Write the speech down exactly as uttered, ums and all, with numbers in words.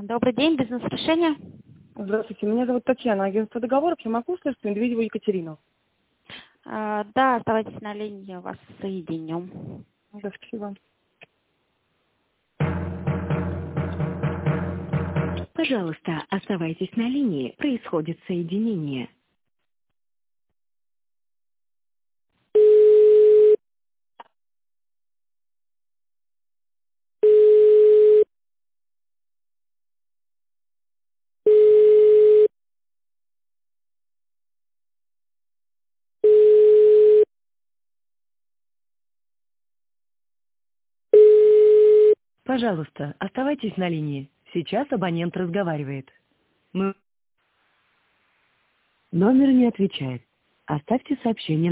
Добрый день, бизнес-решение. Здравствуйте, меня зовут Татьяна, агентство договоров. Я могу услышать Медведеву Екатерину? А, да, оставайтесь на линии, вас соединю. Да, спасибо. Пожалуйста, оставайтесь на линии. Происходит соединение. Пожалуйста, оставайтесь на линии. Сейчас абонент разговаривает. Мы... Номер не отвечает. Оставьте сообщение.